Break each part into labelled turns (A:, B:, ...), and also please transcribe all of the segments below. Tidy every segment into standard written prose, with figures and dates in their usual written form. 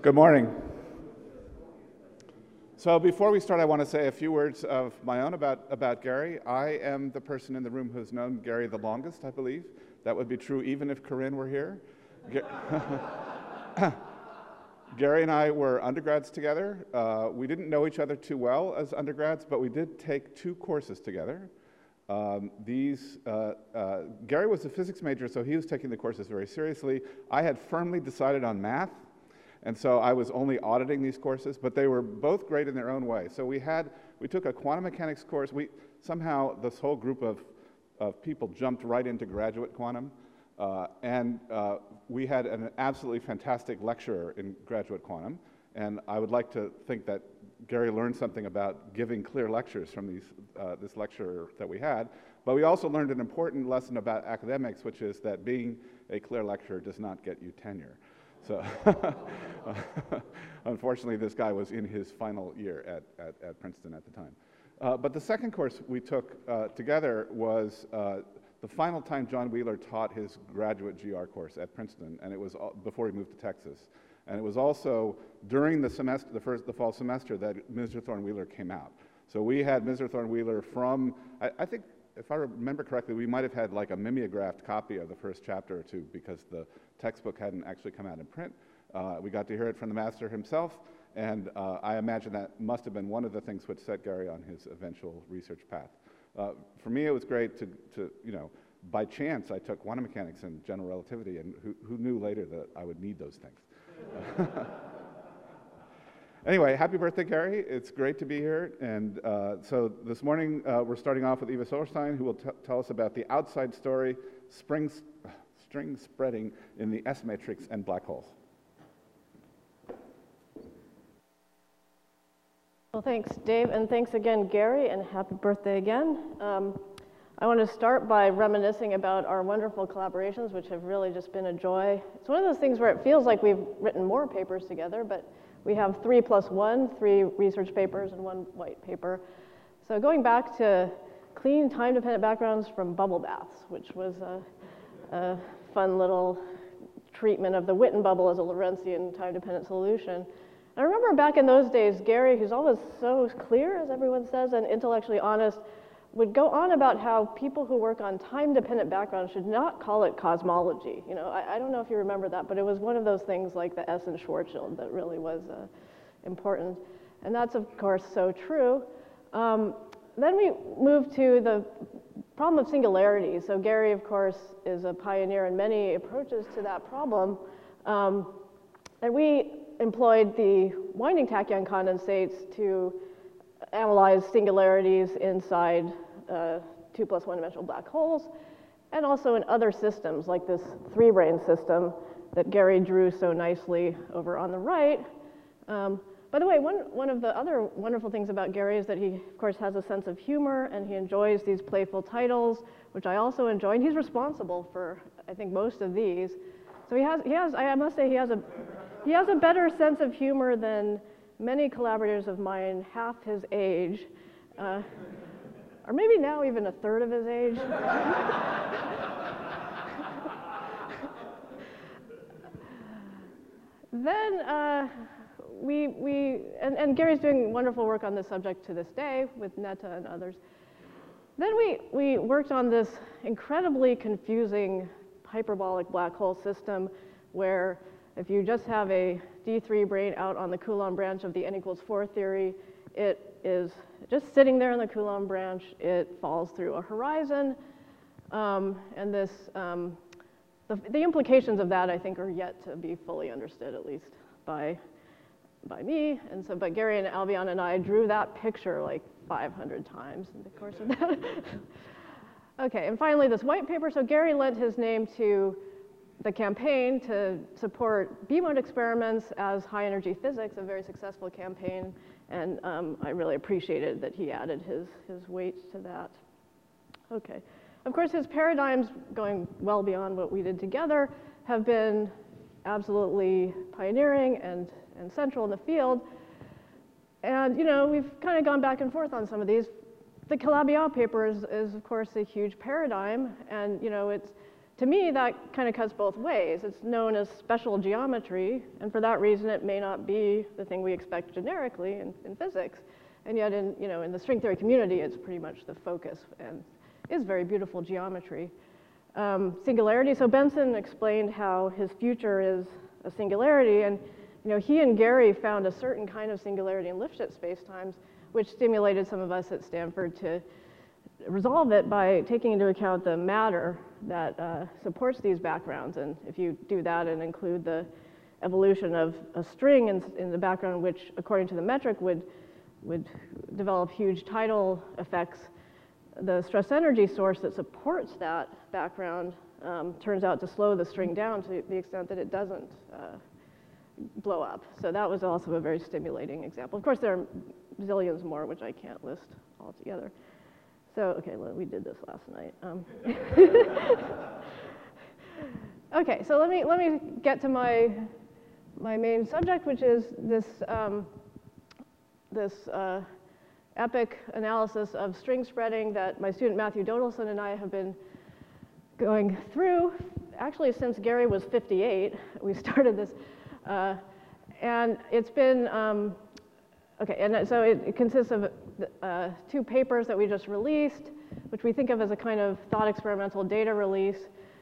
A: Good morning. So before we start, I want to say a few words of my own about Gary. I am the person in the room who's known Gary the longest, I believe. That would be true even if Corinne were here. Gary and I were undergrads together. We didn't know each other too well as undergrads, but we did take 2 courses together. Gary was a physics major, so he was taking the courses very seriously. I had firmly decided on math, and so I was only auditing these courses, but they were both great in their own way. So we took a quantum mechanics course. Somehow this whole group of people jumped right into graduate quantum, and we had an absolutely fantastic lecturer in graduate quantum, and I would like to think that Gary learned something about giving clear lectures from this lecturer that we had, but we also learned an important lesson about academics, which is that being a clear lecturer does not get you tenure. So unfortunately, this guy was in his final year at Princeton at the time. But the second course we took together was the final time John Wheeler taught his graduate GR course at Princeton, and it was before he moved to Texas. And it was also during the semester, the fall semester, that Mr. Thorne-Wheeler came out. So we had Mr. Thorne-Wheeler from, I think, if I remember correctly, we might have had like a mimeographed copy of the first chapter or two because the textbook hadn't actually come out in print. We got to hear it from the master himself, and I imagine that must have been one of the things which set Gary on his eventual research path. For me, it was great to by chance, I took quantum mechanics and general relativity, and who knew later that I would need those things. Anyway, happy birthday, Gary. It's great to be here. And so this morning, we're starting off with Eva Silverstein, who will tell us about the outside story, string spreading in the S matrix and black holes.
B: Well, thanks, Dave, and thanks again, Gary, and happy birthday again. I want to start by reminiscing about our wonderful collaborations, which have really just been a joy. It's one of those things where it feels like we've written more papers together, but we have 3 + 1, 3 research papers and 1 white paper. So going back to clean time-dependent backgrounds from bubble baths, which was a fun little treatment of the Witten bubble as a Lorentzian time-dependent solution. I remember back in those days, Gary, who's always so clear, as everyone says, and intellectually honest, would go on about how people who work on time-dependent backgrounds should not call it cosmology. I don't know if you remember that, but it was one of those things like the S in Schwarzschild that really was important. And that's, of course, so true. Then we moved to the problem of singularity. So Gary, of course, is a pioneer in many approaches to that problem. And we employed the winding tachyon condensates to analyze singularities inside 2 + 1 dimensional black holes, and also in other systems like this 3-brane system that Gary drew so nicely over on the right. By the way, one of the other wonderful things about Gary is that he, of course, has a sense of humor, and he enjoys these playful titles, which I also enjoy, and he's responsible for, I think, most of these. So I must say, he has a better sense of humor than many collaborators of mine half his age, or maybe now even a third of his age. Then and Gary's doing wonderful work on this subject to this day with Netta and others. Then we worked on this incredibly confusing hyperbolic black hole system where if you just have a D3 brane out on the Coulomb branch of the n = 4 theory, it is just sitting there in the Coulomb branch. It falls through a horizon, and the implications of that, I think, are yet to be fully understood, at least by me. And so, but Gary and Albion and I drew that picture like 500 times in the course of that. Okay, and finally, this white paper. So Gary lent his name to the campaign to support B-mode experiments as high-energy physics, a very successful campaign, and I really appreciated that he added his weight to that. Okay, of course, his paradigms, going well beyond what we did together, have been absolutely pioneering and central in the field. And we've kind of gone back and forth on some of these. The Calabi-Yau paper is of course a huge paradigm, and it's to me, that kind of cuts both ways. It's known as special geometry, and for that reason, it may not be the thing we expect generically in physics. And yet, in the string theory community, it's pretty much the focus and is very beautiful geometry. Singularity. So Benson explained how his future is a singularity, and he and Gary found a certain kind of singularity in Lifshitz spacetimes, which stimulated some of us at Stanford to resolve it by taking into account the matter that supports these backgrounds. And if you do that and include the evolution of a string in the background, which according to the metric would develop huge tidal effects, the stress energy source that supports that background turns out to slow the string down to the extent that it doesn't blow up. So that was also a very stimulating example. Of course, there are zillions more, which I can't list all together. So, okay, we did this last night. Okay, so let me get to my main subject, which is this epic analysis of string spreading that my student Matthew Dodelson and I have been going through, actually since Gary was 58. We started this, and it's been, okay, and so it consists of 2 papers that we just released, which we think of as a kind of thought experimental data release.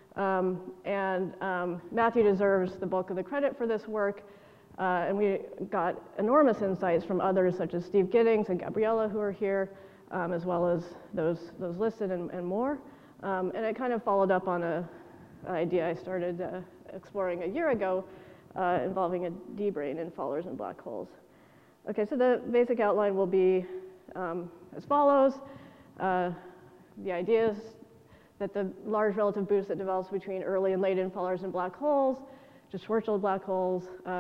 B: Matthew deserves the bulk of the credit for this work. And we got enormous insights from others such as Steve Giddings and Gabriella, who are here, as well as those listed and more. And it kind of followed up on an idea I started exploring a year ago involving a D-brane in fallers and black holes. Okay, so the basic outline will be as follows. The idea is that the large relative boost that develops between early and late infallers and black holes, just Schwarzschild black holes,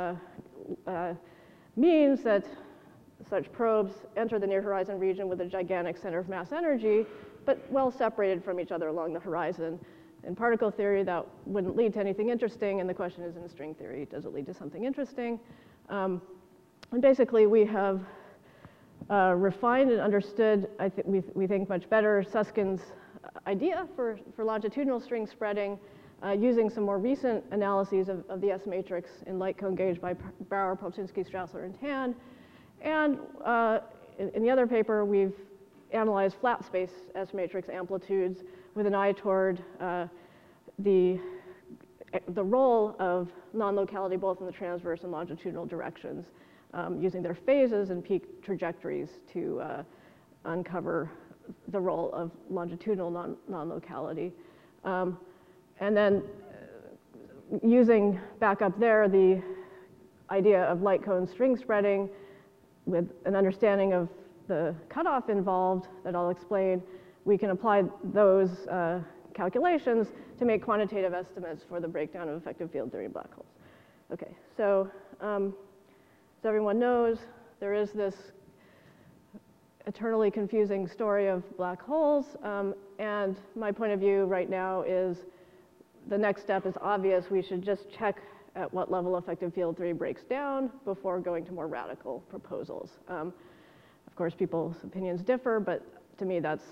B: means that such probes enter the near horizon region with a gigantic center of mass energy, but well separated from each other along the horizon. In particle theory, that wouldn't lead to anything interesting, and the question is, in string theory, does it lead to something interesting? And basically, we have refined and understood, we think much better, Susskind's idea for longitudinal string spreading using some more recent analyses of the S matrix in light cone gauge by Bauer, Polchinski, Strassler, and Tan. And in the other paper, we've analyzed flat space S matrix amplitudes with an eye toward the role of non-locality both in the transverse and longitudinal directions, using their phases and peak trajectories to uncover the role of longitudinal non-locality. And then using back up there the idea of light cone string spreading with an understanding of the cutoff involved that I'll explain, we can apply those calculations to make quantitative estimates for the breakdown of effective field theory in black holes. Okay, so as everyone knows, there is this eternally confusing story of black holes, and my point of view right now is the next step is obvious. We should just check at what level effective field theory breaks down before going to more radical proposals. Of course, people's opinions differ, but to me that's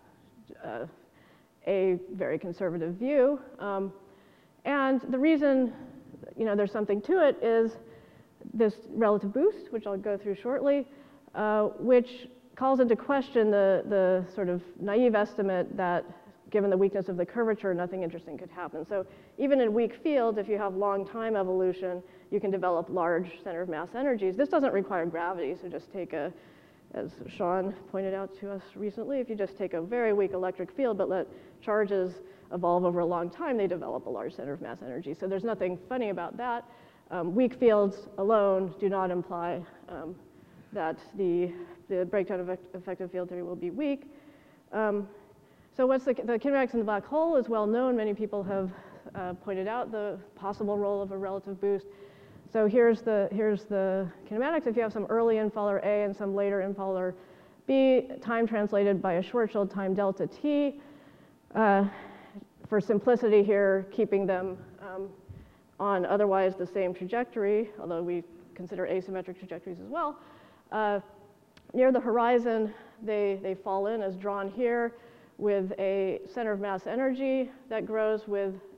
B: a very conservative view. And the reason there's something to it is this relative boost, which I'll go through shortly, which calls into question the sort of naive estimate that given the weakness of the curvature, nothing interesting could happen. So even in weak fields, if you have long time evolution, you can develop large center of mass energies. This doesn't require gravity, so just take as Sean pointed out to us recently, if you just take a very weak electric field but let charges evolve over a long time, they develop a large center of mass energy. So there's nothing funny about that. Weak fields alone do not imply that the breakdown of effective field theory will be weak. So what's the kinematics in the black hole is well known. Many people have pointed out the possible role of a relative boost. So here's the kinematics. If you have some early infaller A and some later infaller B, time translated by a Schwarzschild time delta T. For simplicity here, keeping them on otherwise the same trajectory, although we consider asymmetric trajectories as well. Near the horizon, they fall in as drawn here with a center of mass energy that grows with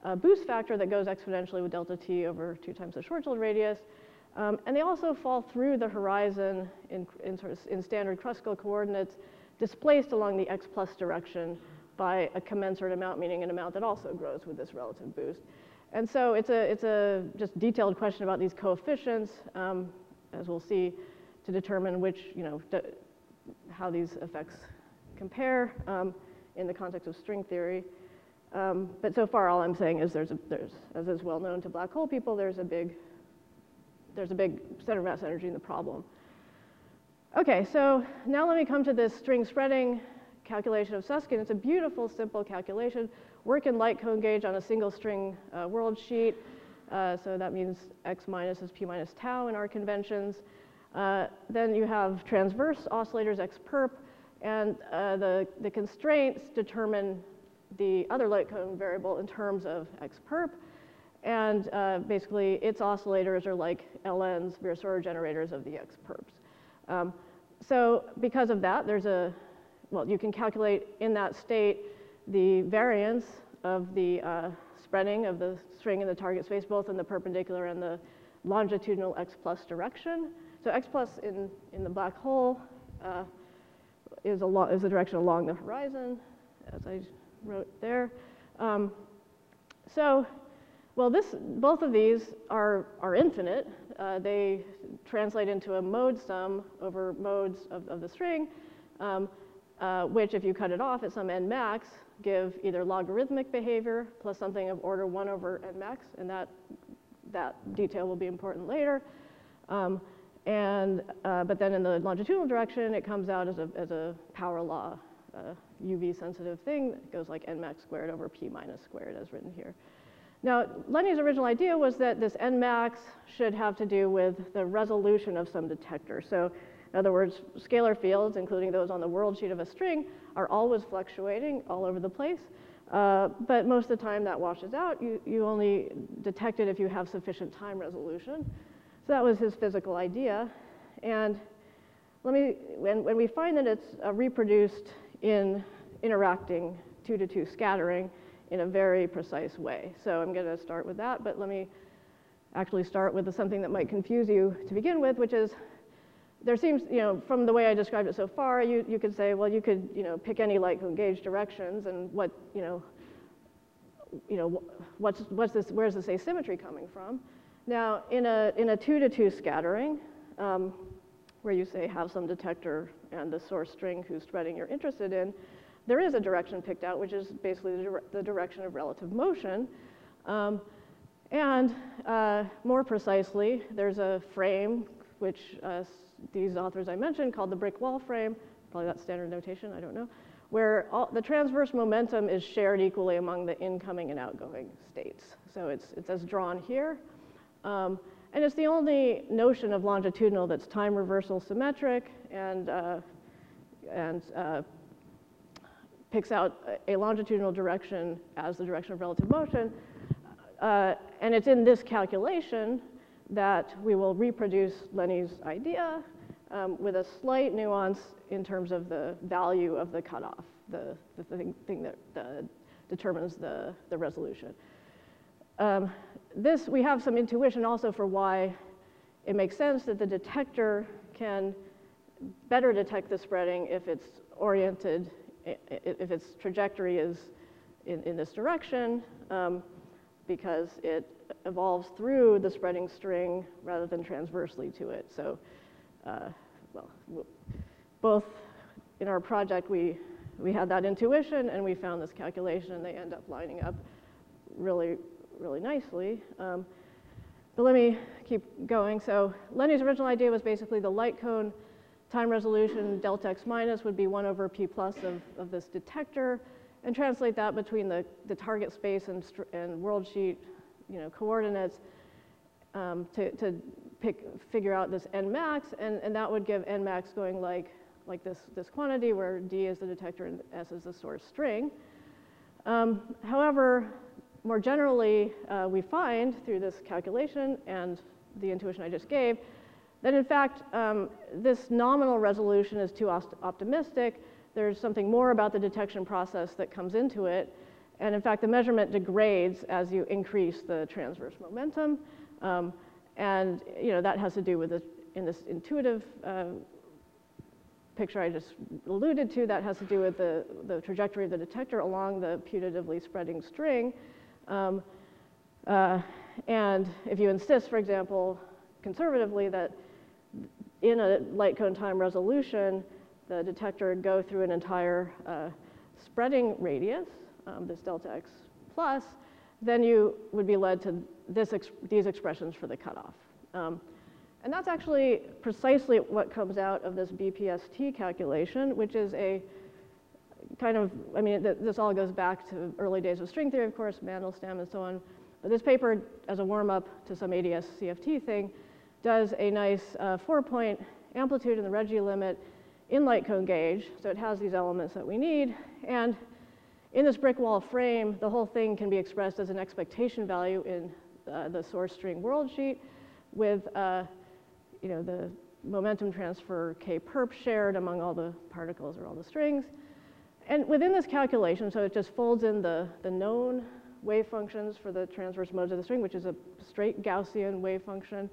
B: boost factor that goes exponentially with delta t over 2 times the Schwarzschild radius. And they also fall through the horizon in standard Kruskal coordinates, displaced along the x plus direction by a commensurate amount, meaning an amount that also grows with this relative boost. And so it's a just detailed question about these coefficients, as we'll see, to determine which, how these effects compare in the context of string theory. But so far, all I'm saying is there's, as is well known to black hole people, there's a big center of mass energy in the problem. Okay, so now let me come to this string spreading calculation of Susskind. It's a beautiful, simple calculation. Work in light cone gauge on a single string world sheet. So that means x minus is p minus tau in our conventions. Then you have transverse oscillators x perp, and the constraints determine the other light cone variable in terms of x perp. And basically, its oscillators are like LNs, Virasoro generators of the x perps. So because of that, you can calculate in that state the variance of the spreading of the string in the target space, both in the perpendicular and the longitudinal x plus direction. So x plus in the black hole is the direction along the horizon, as I wrote there. Both of these are infinite. They translate into a mode sum over modes of the string, which, if you cut it off at some n max, give either logarithmic behavior plus something of order 1 over n max, and that detail will be important later. But then in the longitudinal direction, it comes out as a power law UV sensitive thing that goes like n max squared over p minus squared, as written here. Now, Lenny's original idea was that this n max should have to do with the resolution of some detector. So, in other words, scalar fields, including those on the world sheet of a string, are always fluctuating all over the place. But most of the time that washes out. You only detect it if you have sufficient time resolution. So that was his physical idea. And when we find that it's reproduced in interacting 2-to-2 scattering in a very precise way. So I'm going to start with that, but let me actually start with something that might confuse you to begin with, which is there seems, from the way I described it so far, you could say, well, you could, pick any light cone gauge directions, and where's this asymmetry coming from? Now, in a 2-to-2 scattering, where you say have some detector and the source string whose spreading you're interested in, there is a direction picked out, which is basically the direction of relative motion. And more precisely, there's a frame, which these authors I mentioned called the brick wall frame, probably that's standard notation, I don't know, where the transverse momentum is shared equally among the incoming and outgoing states. So it's as drawn here. And it's the only notion of longitudinal that's time reversal symmetric and picks out a longitudinal direction as the direction of relative motion. And it's in this calculation that we will reproduce Lenny's idea with a slight nuance in terms of the value of the cutoff, the thing that determines the resolution. We have some intuition also for why it makes sense that the detector can better detect the spreading if it's oriented, if its trajectory is in this direction, because it evolves through the spreading string rather than transversely to it. So, both in our project, we had that intuition and we found this calculation, and they end up lining up really, really nicely. But let me keep going. So Lenny's original idea was basically the light cone time resolution delta x minus would be 1 over p plus of this detector, and translate that between the target space and world sheet coordinates to figure out this n max, and that would give n max going like this quantity where d is the detector and s is the source string. However, more generally, we find through this calculation and the intuition I just gave that in fact this nominal resolution is too optimistic. There's something more about the detection process that comes into it, And in fact, the measurement degrades as you increase the transverse momentum. And that has to do with in this intuitive picture I just alluded to, that has to do with the trajectory of the detector along the putatively spreading string. And if you insist, for example, conservatively, that in a light cone time resolution, the detector go through an entire spreading radius, this delta x plus, then you would be led to these expressions for the cutoff. And that's actually precisely what comes out of this BPST calculation, which is a kind of, this all goes back to early days of string theory, of course, Mandelstam and so on. But this paper, as a warm-up to some ADS CFT thing, does a nice 4-point amplitude in the Regge limit in light cone gauge. So it has these elements that we need. And in this brick wall frame, the whole thing can be expressed as an expectation value in the source string world sheet with the momentum transfer K perp shared among all the particles or all the strings. And within this calculation, so it just folds in the known wave functions for the transverse modes of the string, which is a straight Gaussian wave function,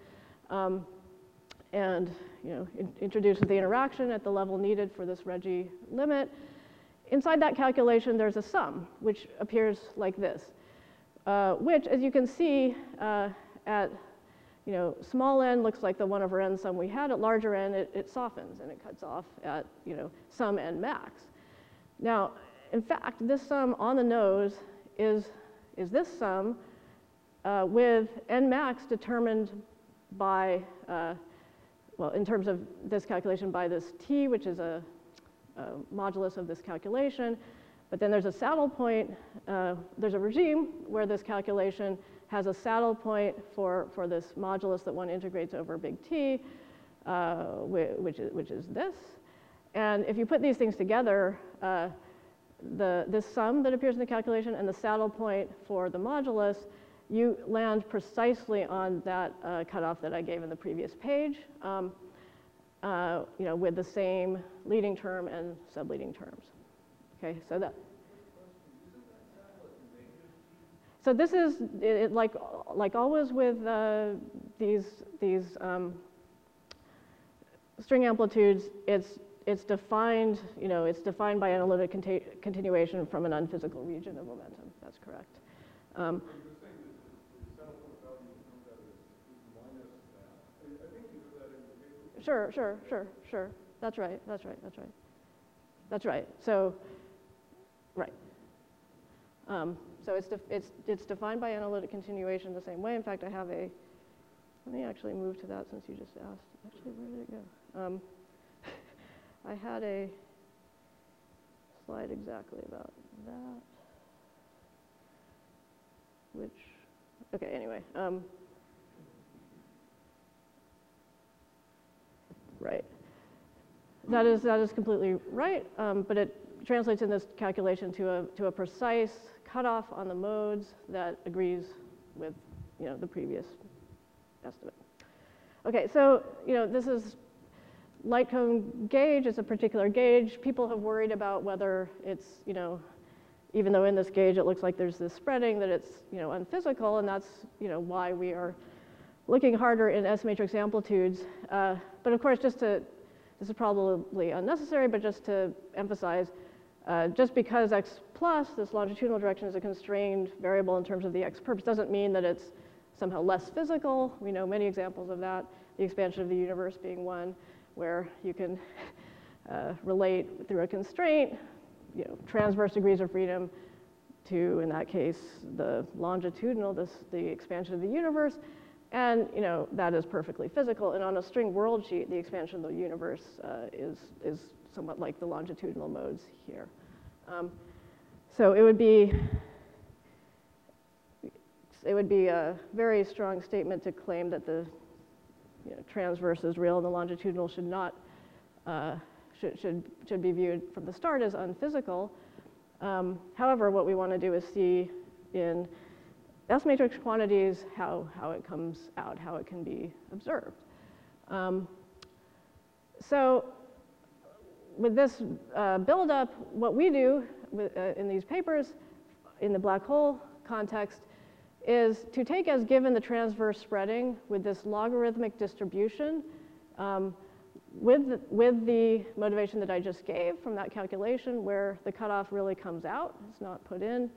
B: and introduces the interaction at the level needed for this Regge limit. Inside that calculation, there's a sum, which appears like this, which, as you can see, at small n looks like the 1/n sum we had. At larger n, it softens and it cuts off at sum n max. Now, in fact, this sum on the nose is this sum with n max determined by, well, in terms of this calculation, by this t, which is a modulus of this calculation. But then there's a saddle point, there's a regime where this calculation has a saddle point for this modulus that one integrates over big T, which is this. And if you put these things together, this sum that appears in the calculation and the saddle point for the modulus, you land precisely on that cutoff that I gave in the previous page, with the same leading term and subleading terms. Okay, so that. So this is like always with these string amplitudes. It's defined, it's defined by analytic continuation from an unphysical region of momentum. That's correct. Sure. That's right. So, right. So it's defined by analytic continuation the same way. In fact, I have let me actually move to that since you just asked. Actually, where did it go? I had a slide exactly about that, okay, anyway. Right. That is completely right, but it translates in this calculation to a precise cutoff on the modes that agrees with the previous estimate. Okay, so this is light cone gauge. It's a particular gauge. People have worried about whether it's even though in this gauge it looks like there's this spreading, that it's unphysical, and that's why we are looking harder in S matrix amplitudes. But of course, this is probably unnecessary, but just to emphasize, just because x plus, this longitudinal direction, is a constrained variable in terms of the x perps, doesn't mean that it's somehow less physical. We know many examples of that, the expansion of the universe being one, where you can relate through a constraint, transverse degrees of freedom to, in that case, the longitudinal, the expansion of the universe. And that is perfectly physical. And on a string world sheet, the expansion of the universe is somewhat like the longitudinal modes here. So it would be a very strong statement to claim that the transverse is real and the longitudinal should not should be viewed from the start as unphysical. However, what we want to do is see in S matrix quantities how it comes out, how it can be observed. So with this buildup, what we do in these papers in the black hole context is to take as given the transverse spreading with this logarithmic distribution with the motivation that I just gave from that calculation where the cutoff really comes out, it's not put in.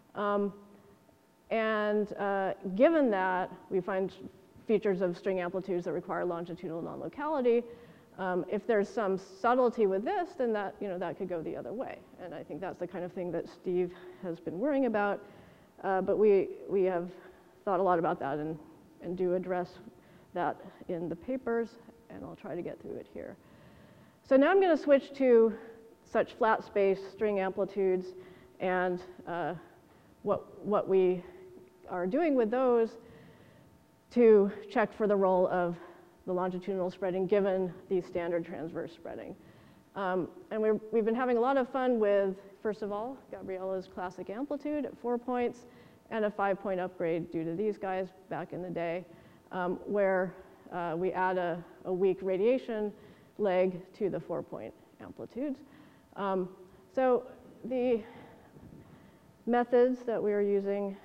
B: Given that, we find features of string amplitudes that require longitudinal non-locality. If there's some subtlety with this, then that, that could go the other way. And I think that's the kind of thing that Steve has been worrying about. But we have thought a lot about that and do address that in the papers, and I'll try to get through it here. So now I'm going to switch to such flat space string amplitudes and what we are doing with those to check for the role of the longitudinal spreading given the standard transverse spreading. And we've been having a lot of fun with, first of all, Gabriella's classic amplitude at 4 points and a 5-point upgrade due to these guys back in the day, where we add a weak radiation leg to the 4-point amplitudes. So the methods that we are using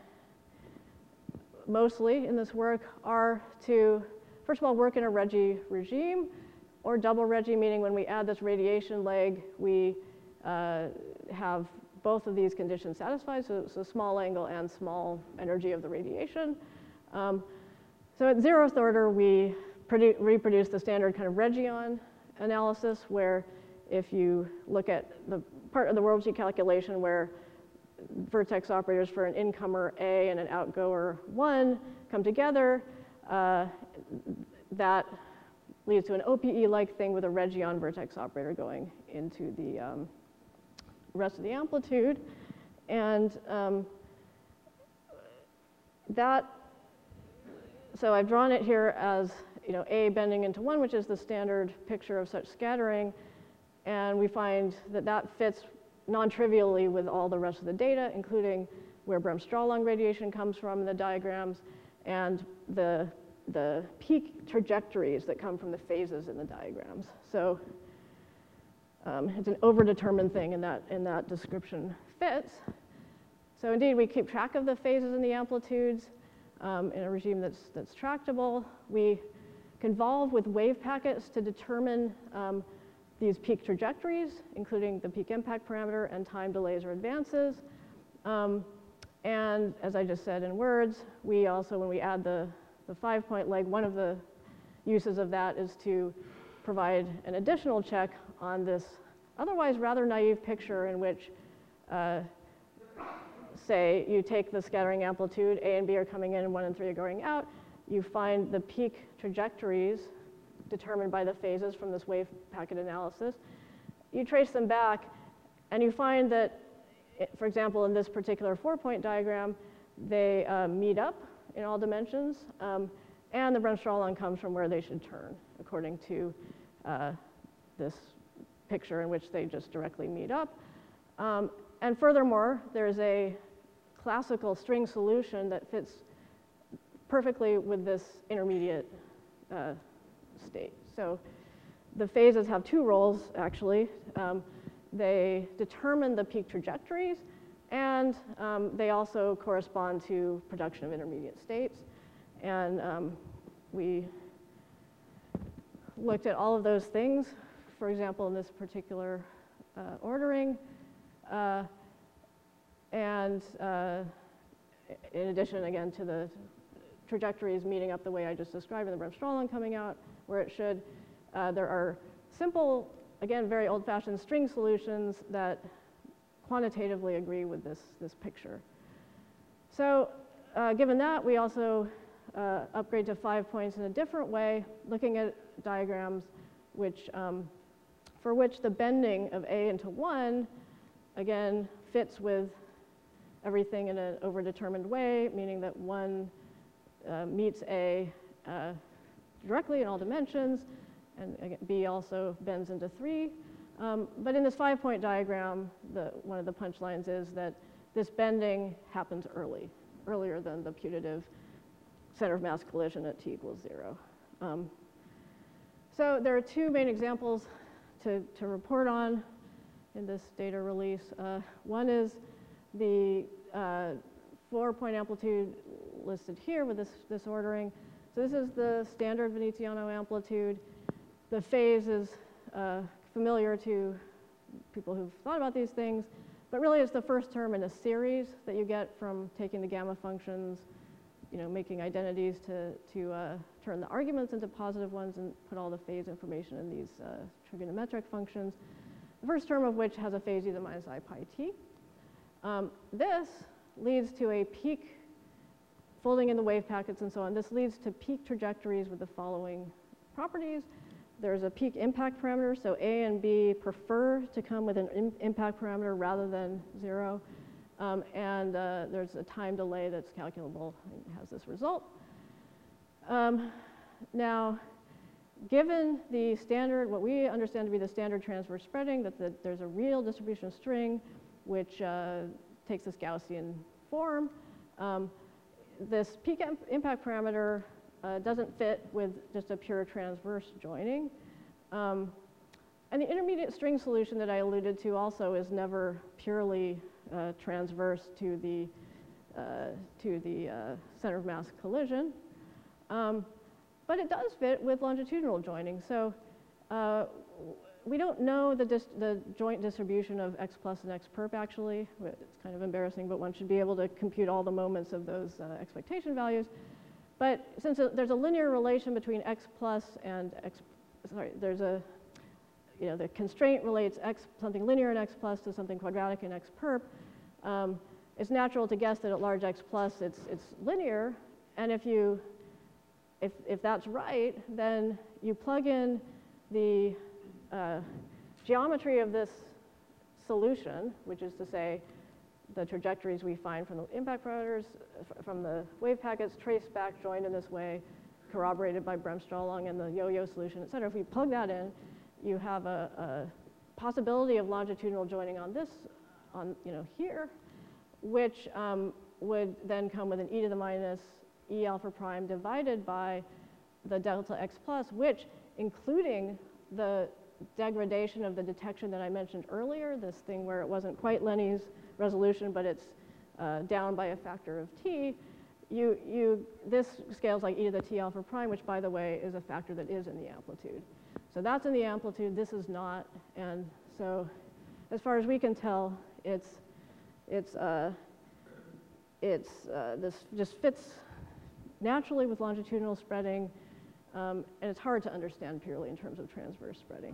B: mostly in this work are to, first of all, work in a Regge regime, or double Regge, meaning when we add this radiation leg, we have both of these conditions satisfied, so small angle and small energy of the radiation. So at 0th order, we reproduce the standard kind of Reggian analysis, where if you look at the part of the worldsheet calculation where vertex operators for an incomer A and an outgoer 1 come together, that leads to an OPE-like thing with a Reggian vertex operator going into the rest of the amplitude. And so I've drawn it here as A bending into 1, which is the standard picture of such scattering. And we find that that fits non-trivially with all the rest of the data, including where Bremsstrahlung radiation comes from in the diagrams and the peak trajectories that come from the phases in the diagrams. So it's an overdetermined thing, and that description fits. So indeed, we keep track of the phases and the amplitudes in a regime that's tractable. We convolve with wave packets to determine these peak trajectories, including the peak impact parameter and time delays or advances. And as I just said in words, we also, when we add the 5-point leg, one of the uses of that is to provide an additional check on this otherwise rather naive picture in which, say, you take the scattering amplitude, A and B are coming in and 1 and 3 are going out. You find the peak trajectories determined by the phases from this wave packet analysis. You trace them back, and you find that, for example, in this particular 4-point diagram, they meet up in all dimensions, and the Bremsstrahlung comes from where they should turn, according to this picture in which they just directly meet up. And furthermore, there's a classical string solution that fits perfectly with this intermediate state. So the phases have 2 roles, actually. They determine the peak trajectories, and they also correspond to production of intermediate states. And we looked at all of those things, for example, in this particular ordering. And in addition, again, to the trajectories meeting up the way I just described and the Bremsstrahlung coming out where it should, there are simple, again, very old-fashioned string solutions that quantitatively agree with this picture. So given that, we also upgrade to 5 points in a different way, looking at diagrams which, for which the bending of A into 1, again, fits with everything in an overdetermined way, meaning that 1 meets A directly in all dimensions, and again, B also bends into 3. But in this 5-point diagram, one of the punchlines is that this bending happens earlier than the putative center of mass collision at t equals 0. So there are 2 main examples to report on in this data release. One is the 4-point amplitude listed here with this ordering. So this is the standard Veneziano amplitude. The phase is familiar to people who've thought about these things, but really it's the first term in a series that you get from taking the gamma functions, making identities to turn the arguments into positive ones and put all the phase information in these trigonometric functions, the first term of which has a phase e to the minus I pi t. This leads to a peak folding in the wave packets and so on. This leads to peak trajectories with the following properties. There's a peak impact parameter, so A and B prefer to come with an impact parameter rather than 0. And there's a time delay that's calculable and has this result. Now, given the standard, what we understand to be the standard transverse spreading, that there's a real distribution string which takes this Gaussian form, this peak impact parameter doesn't fit with just a pure transverse joining. And the intermediate string solution that I alluded to also is never purely transverse to the center of mass collision. But it does fit with longitudinal joining. So we don't know the joint distribution of x plus and x perp actually. It's kind of embarrassing, but one should be able to compute all the moments of those expectation values. But since there's a linear relation between x plus and there's a, the constraint relates something linear in x plus to something quadratic in x perp, it's natural to guess that at large x plus it's linear. And if that's right, then you plug in the geometry of this solution, which is to say the trajectories we find from the impact parameters, from the wave packets, traced back, joined in this way, corroborated by Bremsstrahlung and the yo-yo solution, et cetera. If we plug that in, you have a possibility of longitudinal joining on this, here, which would then come with an e to the minus e alpha prime divided by the delta x plus, which, including the degradation of the detection that I mentioned earlier, this thing where it wasn't quite Lenny's resolution, but it's down by a factor of t, this scales like e to the t alpha prime, which, by the way, is a factor that is in the amplitude. So that's in the amplitude, this is not, and so as far as we can tell, this just fits naturally with longitudinal spreading, and it's hard to understand purely in terms of transverse spreading.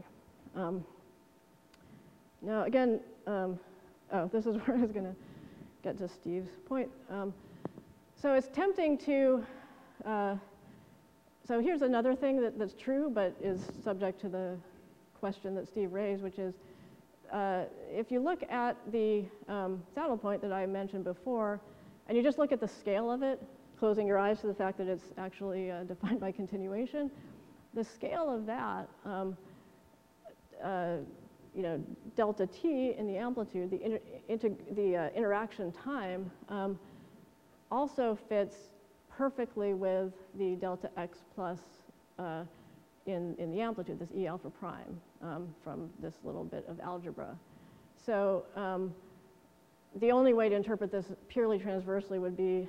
B: Now again, this is where I was going to get to Steve's point. So it's tempting to, so here's another thing that's true but is subject to the question that Steve raised, which is if you look at the saddle point that I mentioned before, and you just look at the scale of it, closing your eyes to the fact that it's actually defined by continuation, the scale of that, delta t in the amplitude, the interaction time, also fits perfectly with the delta x plus in the amplitude, this e alpha prime, from this little bit of algebra. So the only way to interpret this purely transversely would be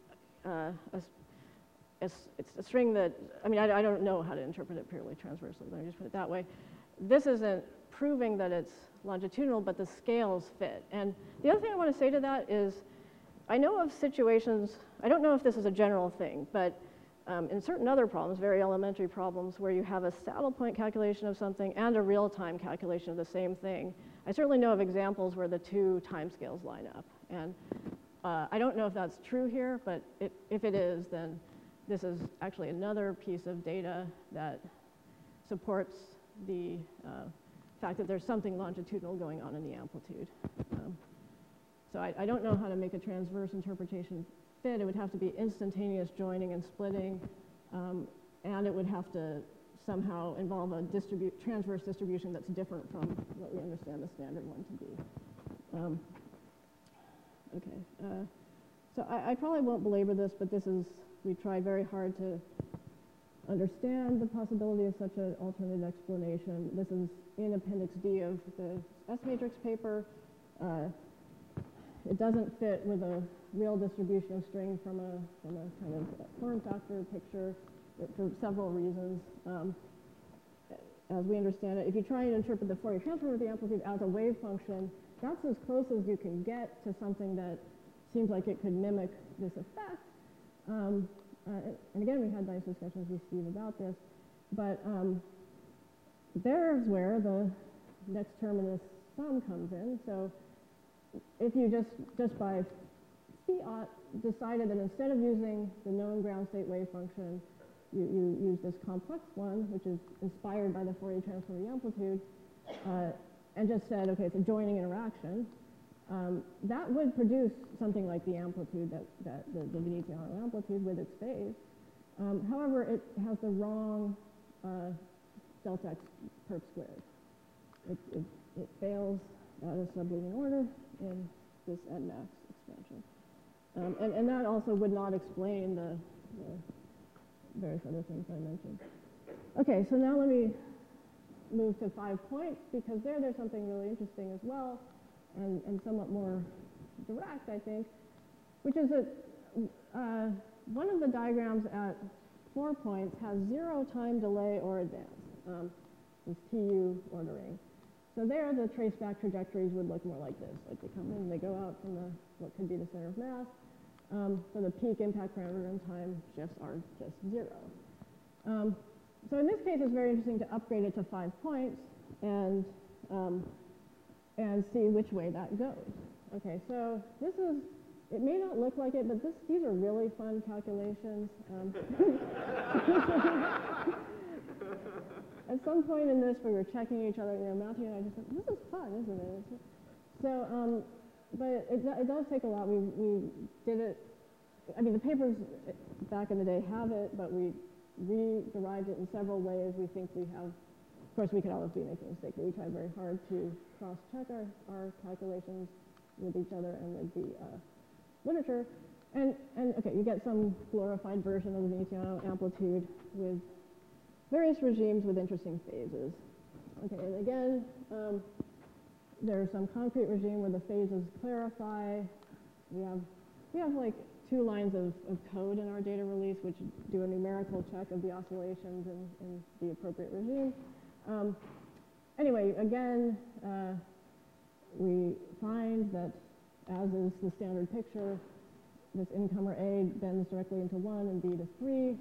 B: it's a string that, I don't know how to interpret it purely transversely, let me just put it that way. This isn't proving that it's longitudinal, but the scales fit. And the other thing I want to say to that is, I know of situations, I don't know if this is a general thing, but in certain other problems, very elementary problems, where you have a saddle point calculation of something and a real-time calculation of the same thing, I certainly know of examples where the two timescales line up. And I don't know if that's true here, but if it is, then this is actually another piece of data that supports the fact that there's something longitudinal going on in the amplitude. So I don't know how to make a transverse interpretation fit. It would have to be instantaneous joining and splitting, and it would have to somehow involve a transverse distribution that's different from what we understand the standard one to be. Okay, so I probably won't belabor this, but we tried very hard to understand the possibility of such an alternate explanation. This is in Appendix D of the S-matrix paper. it doesn't fit with a real distribution of string from a kind of form factor picture for several reasons. As we understand it, if you try and interpret the Fourier transform of the amplitude as a wave function, that's as close as you can get to something that seems like it could mimic this effect. And again, we had nice discussions with Steve about this, but there's where the next term in this sum comes in. So if you just by fiat decided that instead of using the known ground state wave function, you use this complex one, which is inspired by the Fourier transform of the amplitude, and just said, okay, it's a joining interaction, that would produce something like the amplitude that the Veneziano amplitude with its phase. However, it has the wrong delta x perp squared. It fails at a subleading order in this NMAX expansion. And that also would not explain the various other things I mentioned. Okay, so now let me move to 5 points, because there's something really interesting as well, and somewhat more direct, I think, which is that one of the diagrams at 4 points has 0 time delay or advance, this TU ordering. So there, the traceback trajectories would look more like this, like they come in and they go out from what could be the center of mass. So the peak impact parameter and time shifts are just 0. So in this case, it's very interesting to upgrade it to 5 points and see which way that goes. Okay, so this is, it may not look like it, but these are really fun calculations. At some point in this, we were checking each other, Matthew and I just said, this is fun, isn't it? So, but it does take a lot. We did it, I mean, the papers back in the day have it, but we re-derived it in several ways. We think we have, of course, we could always be making mistakes, but we try very hard to cross-check our calculations with each other and with the literature. And okay, you get some glorified version of the Veneziano amplitude with various regimes with interesting phases. Okay, and again, there's some concrete regime where the phases clarify. We have like 2 lines of code in our data release which do a numerical check of the oscillations in the appropriate regime. Anyway, again, we find that, as is the standard picture, this incomer A bends directly into 1 and B to 3.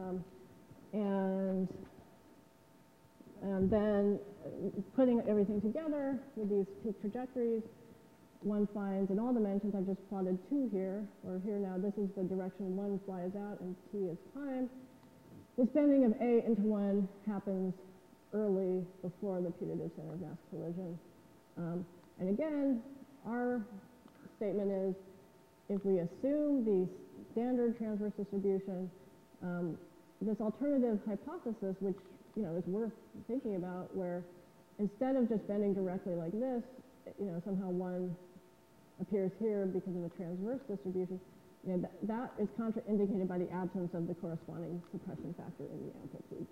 B: And then putting everything together with these peak trajectories, one finds in all dimensions, I've just plotted 2 here, or here now, this is the direction 1 flies out and t is time. This bending of A into 1 happens early before the putative center of mass collision. And again, our statement is, if we assume the standard transverse distribution, this alternative hypothesis, which is worth thinking about, where instead of just bending directly like this, somehow 1 appears here because of a transverse distribution, that is contraindicated by the absence of the corresponding suppression factor in the amplitude.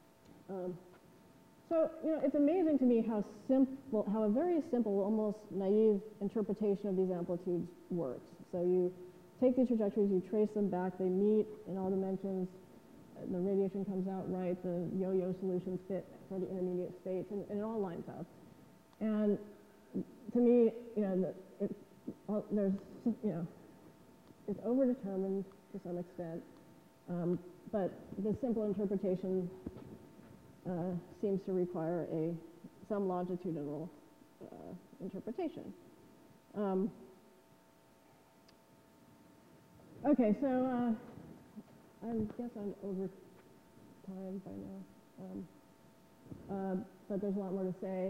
B: So it's amazing to me how a very simple, almost naive interpretation of these amplitudes works. So you take these trajectories, you trace them back, they meet in all dimensions, the radiation comes out right, the yo-yo solutions fit for the intermediate states, and it all lines up. And to me, it's overdetermined to some extent, but the simple interpretation seems to require some longitudinal interpretation. Okay, so I guess I'm over time by now, but there's a lot more to say.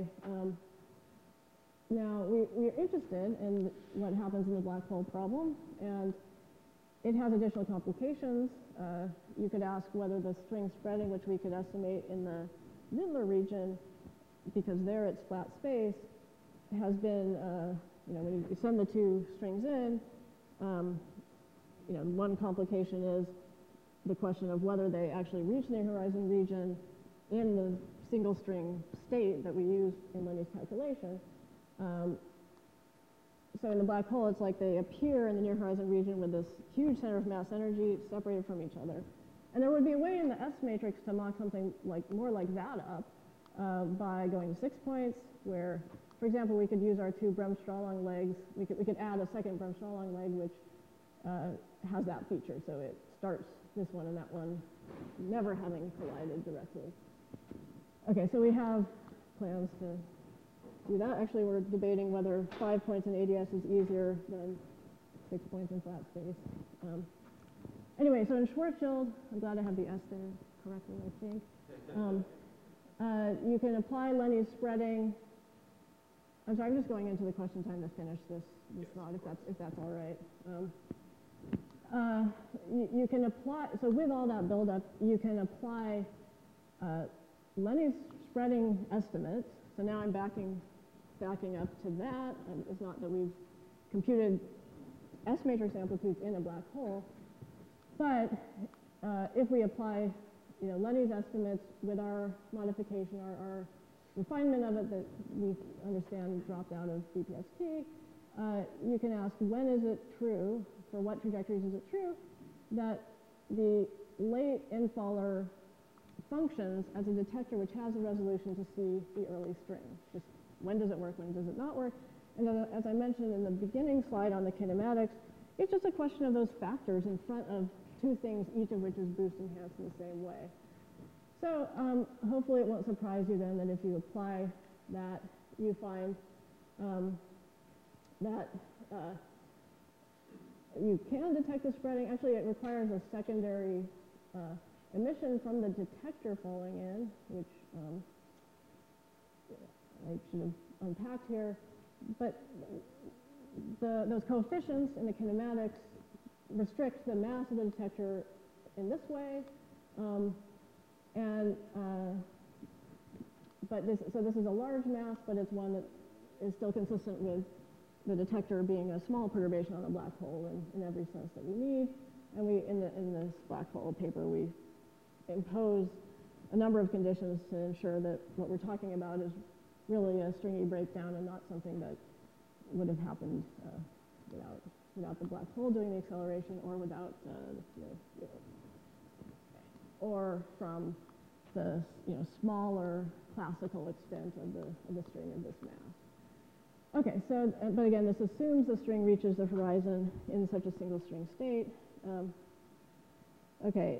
B: Now, we're interested in what happens in the black hole problem, and it has additional complications. You could ask whether the string spreading, which we could estimate in the Midler region, because there it's flat space, has been, when you send the 2 strings in, one complication is the question of whether they actually reach the horizon region in the single string state that we use in Lenny's calculation. so in the black hole, it's like they appear in the near horizon region with this huge center of mass energy separated from each other. And there would be a way in the S matrix to mock something like more like that up by going to 6 points, where, for example, we could use our two Bremsstrahlung legs. We could add a second Bremsstrahlung leg, which has that feature. So it starts this one and that one never having collided directly. Okay, so we have plans to do that. Actually, we're debating whether 5 points in ADS is easier than 6 points in flat space. Anyway, so in Schwarzschild, I'm glad I have the S there correctly, I think. You can apply Lenny's spreading. I'm sorry, I'm just going into the question time to finish this thought, if that's all right. You can apply, so with all that buildup, you can apply Lenny's spreading estimate. So now I'm backing up to that. It's not that we've computed S matrix amplitudes in a black hole, but if we apply, Lenny's estimates with our modification, our refinement of it that we understand dropped out of BPST, you can ask, when is it true, for what trajectories is it true, that the late infaller functions as a detector which has a resolution to see the early string? Just when does it work, when does it not work? And as I mentioned in the beginning slide on the kinematics, it's just a question of those factors in front of two things, each of which is boost enhanced in the same way. So hopefully it won't surprise you then that if you apply that, you find that you can detect the spreading. Actually, it requires a secondary emission from the detector falling in, which I should have unpacked here. But those coefficients in the kinematics restrict the mass of the detector in this way. So this is a large mass, but it's one that is still consistent with the detector being a small perturbation on a black hole in every sense that we need. And in this black hole paper, we impose a number of conditions to ensure that what we're talking about is really a stringy breakdown and not something that would have happened without the black hole doing the acceleration, or without or from the smaller classical extent of the string of this mass. Okay, so but again, this assumes the string reaches the horizon in such a single string state. Okay,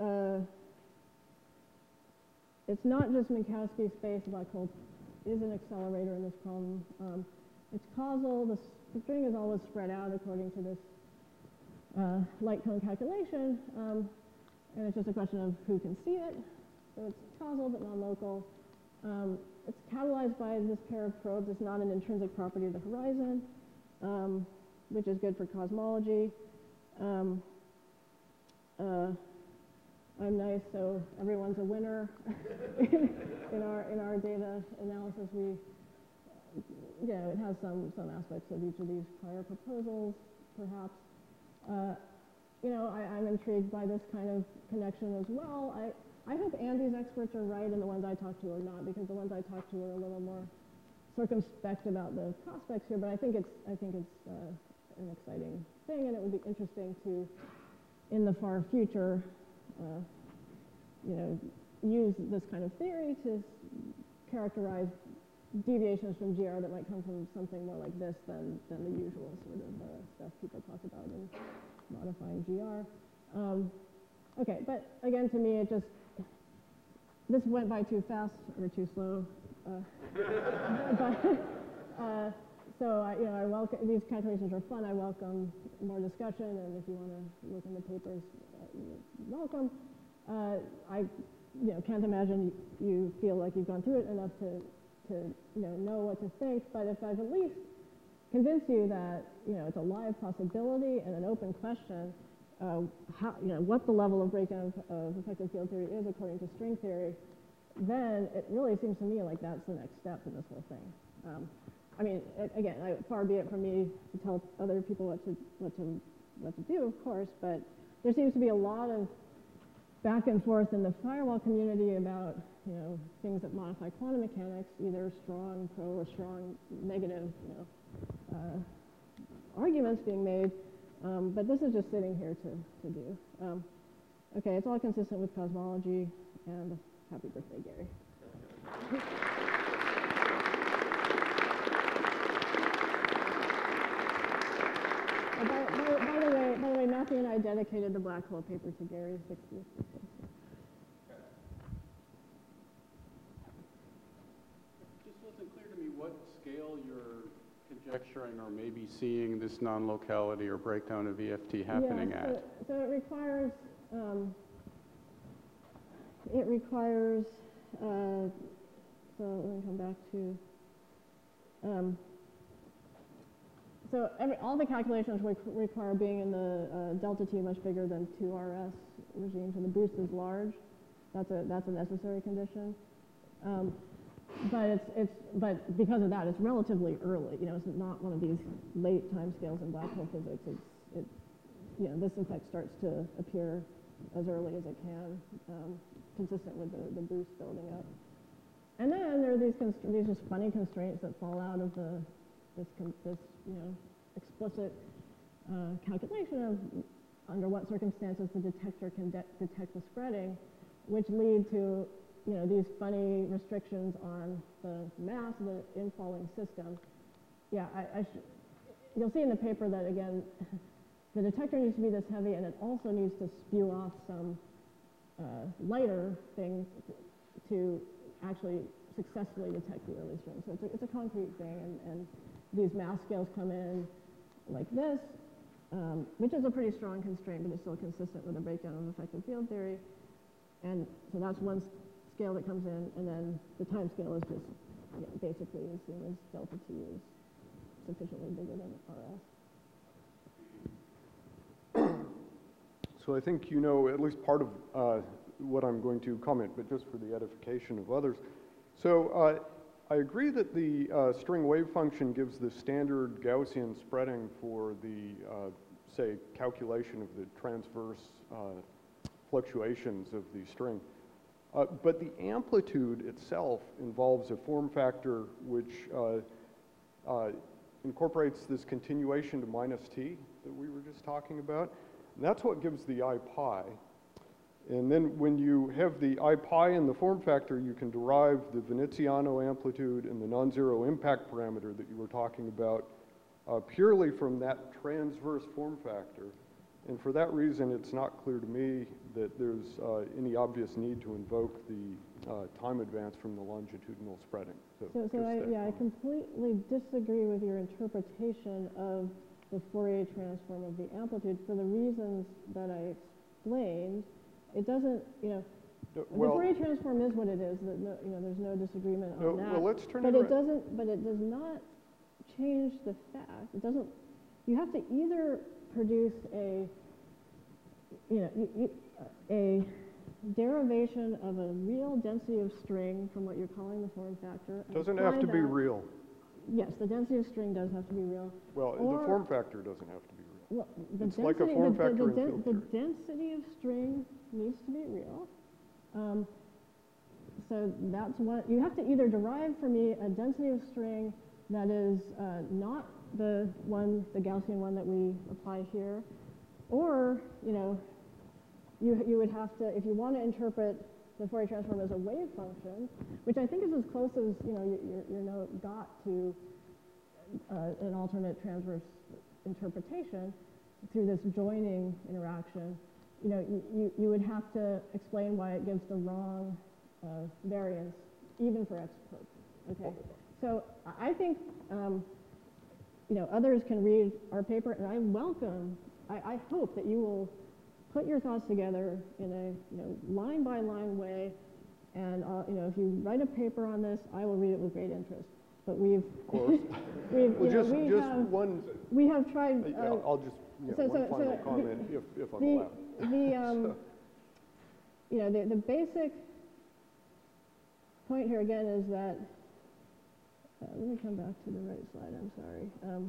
B: it's not just Minkowski space. The black hole is an accelerator in this problem. It's causal. The string is always spread out according to this light cone calculation, and it's just a question of who can see it. So it's causal but non-local. It's catalyzed by this pair of probes. It's not an intrinsic property of the horizon, which is good for cosmology. I'm nice, so everyone's a winner. in our data analysis, it has some aspects of each of these prior proposals, perhaps. I'm intrigued by this kind of connection as well. I hope Andy's experts are right and the ones I talk to are not, because the ones I talk to are a little more circumspect about the prospects here. But I think it's an exciting thing, and it would be interesting to, in the far future, use this kind of theory to characterize deviations from GR that might come from something more like this than the usual sort of stuff people talk about in modifying GR. Okay, but again, to me, this went by too fast or too slow. So I welcome these calculations are fun. I welcome more discussion, and if you want to look in the papers, you're welcome. I can't imagine you feel like you've gone through it enough to know what to think. But if I've at least convinced you that it's a live possibility and an open question, what the level of breakdown of effective field theory is according to string theory, then it really seems to me like that's the next step in this whole thing. Again, far be it from me to tell other people what to do, of course, but there seems to be a lot of back and forth in the firewall community about things that modify quantum mechanics, either strong pro or strong negative arguments being made, but this is just sitting here to do. Okay, it's all consistent with cosmology, and happy birthday, Gary. By the way, Matthew and I dedicated the black hole paper to Gary's 60th birthday.
C: It just wasn't clear to me what scale you're conjecturing or maybe seeing this non-locality or breakdown of EFT happening at.
B: So it requires, so let me come back to, all the calculations require being in the delta T much bigger than 2RS regime, so the boost is large. That's a necessary condition. But because of that, it's relatively early. You know, it's not one of these late timescales in black hole physics. This effect starts to appear as early as it can, consistent with the boost building up. And then there are these just funny constraints that fall out of this explicit calculation of under what circumstances the detector can detect the spreading, which lead to these funny restrictions on the mass of the infalling system. Yeah, you'll see in the paper that, again, the detector needs to be this heavy, and it also needs to spew off some lighter thing to actually successfully detect the early string. So it's a concrete thing, and these mass scales come in like this, which is a pretty strong constraint, but it's still consistent with the breakdown of effective field theory. And so that's one scale that comes in, and then the time scale is just basically as soon as delta T is sufficiently bigger than RS.
D: So I think you know at least part of what I'm going to comment, but just for the edification of others. So I agree that the string wave function gives the standard Gaussian spreading for the, say, calculation of the transverse fluctuations of the string. But the amplitude itself involves a form factor which incorporates this continuation to minus t that we were just talking about. And that's what gives the I pi. And then when you have the I pi in the form factor, you can derive the Veneziano amplitude and the non-zero impact parameter that you were talking about purely from that transverse form factor. And for that reason, it's not clear to me that there's any obvious need to invoke the time advance from the longitudinal spreading.
B: I completely disagree with your interpretation of the Fourier transform of the amplitude for the reasons that I explained. It doesn't, the Fourier transform is what it is. There's no disagreement on that.
D: Well, let's turn
B: but
D: it
B: it doesn't. But it does not change the fact. It doesn't. You have to either produce a derivation of a real density of string from what you're calling the form factor.
D: Doesn't have to be real.
B: Yes, the density of string does have to be real.
D: Well, the form factor doesn't have to be real.
B: Well,
D: it's like a form factor in field
B: the
D: theory.
B: density of string needs to be real. So that's what, you have to either derive for me a density of string that is not the Gaussian one that we apply here, or, you would have to, if you want to interpret the Fourier transform as a wave function, which I think is as close as, your note got to an alternate transverse interpretation through this joining interaction, you would have to explain why it gives the wrong variance, even for X perp. Okay, so I think others can read our paper, and I hope that you will put your thoughts together in a line by line way, and if you write a paper on this, I will read it with great interest. But
D: Of course.
B: we have tried.
D: I'll just one final comment, if I'm allowed.
B: The basic point here again is that. Let me come back to the right slide. I'm sorry.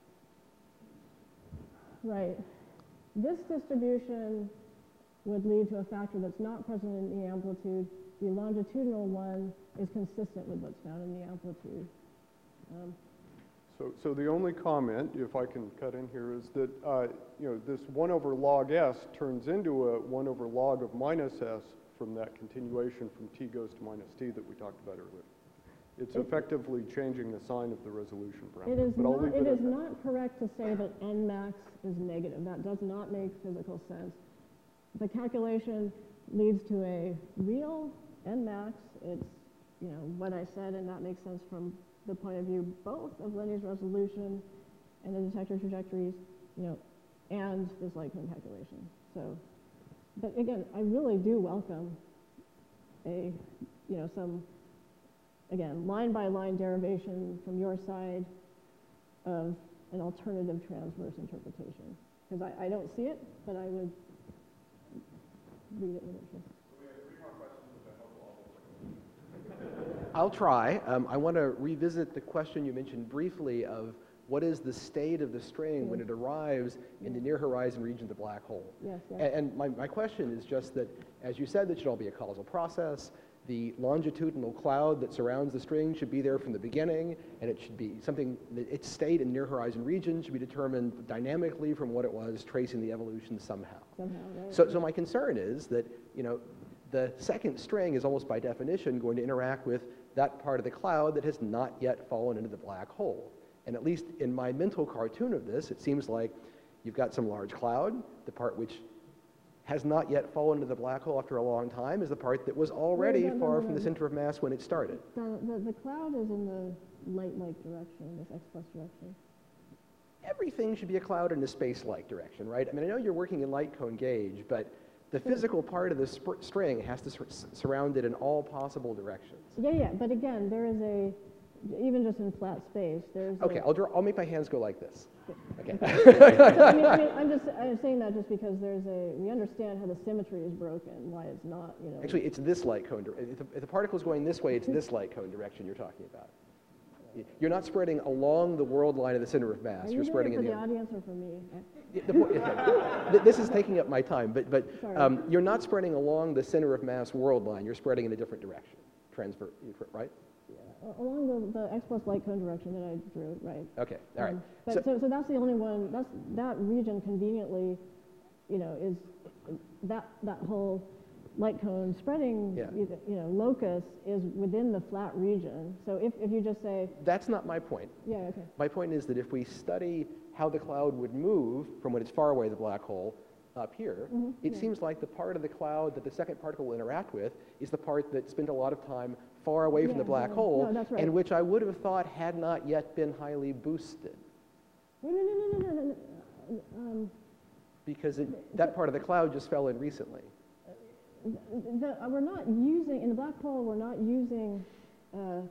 B: Right. This distribution would lead to a factor that's not present in the amplitude. The longitudinal one is consistent with what's found in the amplitude.
D: So the only comment, if I can cut in here, is that, this 1 over log s turns into a 1 over log of minus s from that continuation from t goes to minus t that we talked about earlier. It's effectively changing the sign of the resolution parameter.
B: It is not correct to say that n max is negative. That does not make physical sense. The calculation leads to a real n max. It's, what I said, and that makes sense from the point of view both of Lenny's resolution and the detector trajectories, and this light cone calculation. So, but again, I really do welcome some, again, line-by-line derivation from your side of an alternative transverse interpretation. Because I don't see it, but I would read it with interest.
A: We have 3 more questions, which I hope
E: I'll try. I want to revisit the question you mentioned briefly of what is the state of the string when it arrives in the near horizon region of the black hole.
B: Yes, yes.
E: And my question is just that, as you said, that should all be a causal process. The longitudinal cloud that surrounds the string should be there from the beginning, and it should be something that its state in near horizon region should be determined dynamically from what it was, tracing the evolution somehow.
B: Somehow, right?
E: So my concern is that, the second string is almost by definition going to interact with that part of the cloud that has not yet fallen into the black hole. And at least in my mental cartoon of this, it seems like you've got some large cloud. The part which has not yet fallen into the black hole after a long time is the part that was already far from the center of mass when it started.
B: The cloud is in the light-like direction, this x-plus direction.
E: Everything should be a cloud in a space-like direction, right? I mean, I know you're working in light cone gauge, but the physical part of the string has to surround it in all possible directions.
B: Yeah, but again, there is even just in flat space, there's
E: Okay, I'll make my hands go like this. Okay.
B: I'm saying that just because we understand how the symmetry is broken, why it's not,
E: Actually, it's this light cone. If the particle's going this way, it's this light cone direction you're talking about. You're not spreading along the world line of the center of mass. You're spreading
B: in
E: in
B: the audience or for me?
E: This is taking up my time, but
B: Sorry.
E: you're not spreading along the center of mass world line. You're spreading in a different direction, right?
B: Along the x-plus light cone direction that I drew, right?
E: Okay, all right.
B: So that's the only one. That region conveniently, is that whole light cone spreading, locus is within the flat region. So if you just say
E: that's not my point.
B: Yeah, okay.
E: My point is that if we study how the cloud would move from when it's far away, the black hole, up here, it seems like the part of the cloud that the second particle will interact with is the part that spent a lot of time far away from the black hole,
B: that's right.
E: and which I would have thought had not yet been highly boosted.
B: No.
E: Because that part of the cloud just fell in recently.
B: We're not using, in the black hole, we're not using a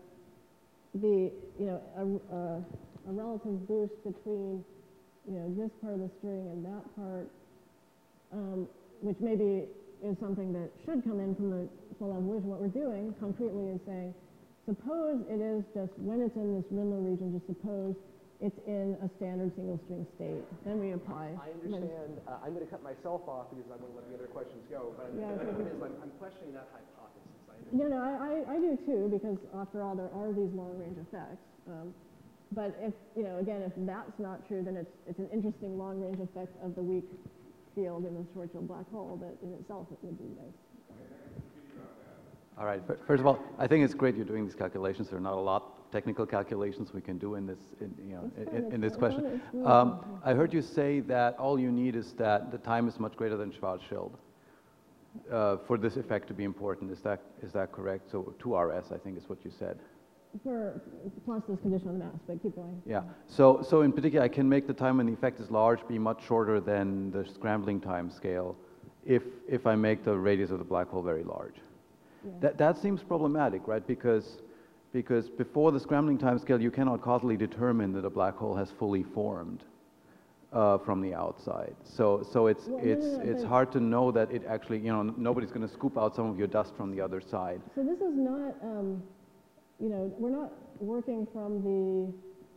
B: relative boost between, this part of the string and that part, which maybe is something that should come in from the full evolution. What we're doing concretely is saying, suppose it is just, when it's in this Rindler region, just suppose it's in a standard single string state. Then we apply.
E: I understand. I'm going to cut myself off because I want to let the other questions go. But I'm questioning that hypothesis.
B: I do too, because after all, there are these long-range effects. But if, again, if that's not true, then it's an interesting long-range effect of the weak field in the Schwarzschild black hole that in itself it would be nice.
F: All right. First of all, I think it's great you're doing these calculations. There are not a lot of technical calculations we can do in this, in this question. I heard you say that all you need is that the time is much greater than Schwarzschild for this effect to be important. Is that correct? So 2RS, I think, is what you said.
B: Plus this condition on the mass, but keep going.
F: Yeah. So in particular, I can make the time when the effect is large be much shorter than the scrambling time scale if I make the radius of the black hole very large.
B: Yeah.
F: That seems problematic, right? Because before the scrambling time scale, you cannot causally determine that a black hole has fully formed from the outside. So it's hard to know that it actually, nobody's going to scoop out some of your dust from the other side.
B: So this is not, we're not working from the,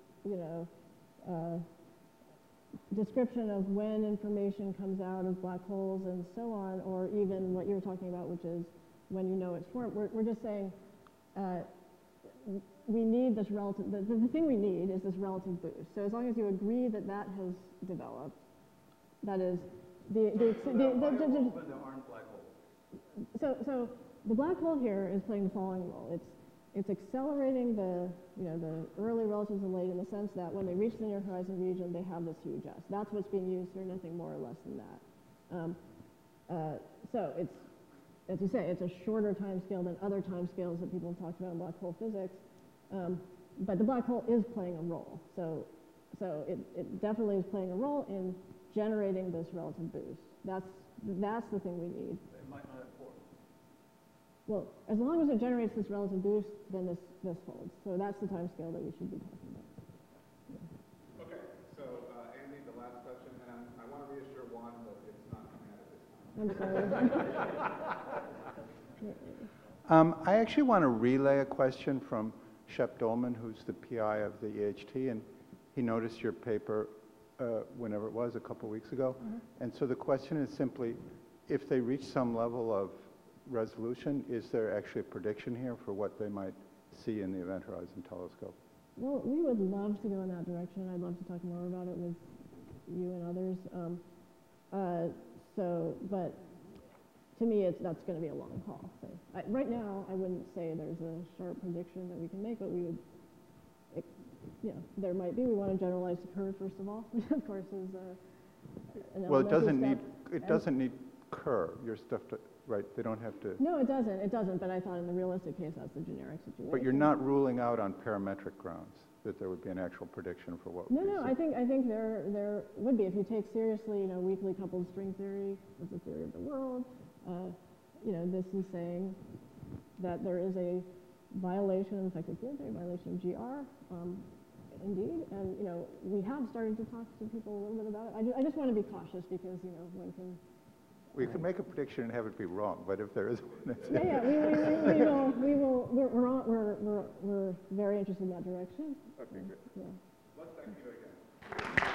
B: description of when information comes out of black holes and so on, or even what you're talking about, which is when it's formed. We're just saying we need this relative, the thing we need is this relative boost. So as long as you agree that that has developed, that is, so the black hole here is playing the following role. It's accelerating the early relatives of late in the sense that when they reach the near horizon region, they have this huge S. That's what's being used here, nothing more or less than that. So it's, as you say, it's a shorter time scale than other time scales that people have talked about in black hole physics. But the black hole is playing a role. So it definitely is playing a role in generating this relative boost. That's the thing we need.
F: It might not have formed.
B: Well, as long as it generates this relative boost, then this holds. So that's the time scale that we should be talking about.
A: Okay, so Andy, the last question, and I want to reassure Juan that it's not coming out of this time.
B: I'm sorry.
G: I actually want to relay a question from Shep Dolman, who's the PI of the EHT, and he noticed your paper whenever it was, a couple weeks ago. And so the question is simply, if they reach some level of resolution, is there actually a prediction here for what they might see in the Event Horizon Telescope?
B: Well, we would love to go in that direction. I'd love to talk more about it with you and others. But to me, that's going to be a long haul. So right now, I wouldn't say there's a sharp prediction that we can make, but we would, there might be. We want to generalize the curve first of all, which of course is an
G: Well, it doesn't
B: elementary
G: need Kerr. Your stuff, right? They don't have to.
B: No, it doesn't. It doesn't. But I thought in the realistic case, that's the generic situation.
G: But you're not ruling out on parametric grounds that there would be an actual prediction for what.
B: No, I think there would be if you take seriously, weakly coupled string theory as the theory of the world. This is saying that there is a violation of effective field theory, violation of GR, indeed. And we have started to talk to people a little bit about it. I just want to be cautious because one can.
G: We could make a prediction and have it be wrong, but if there is one,
B: we're very interested in that direction.
A: Okay, good.
B: Yeah.
A: Let's thank you again.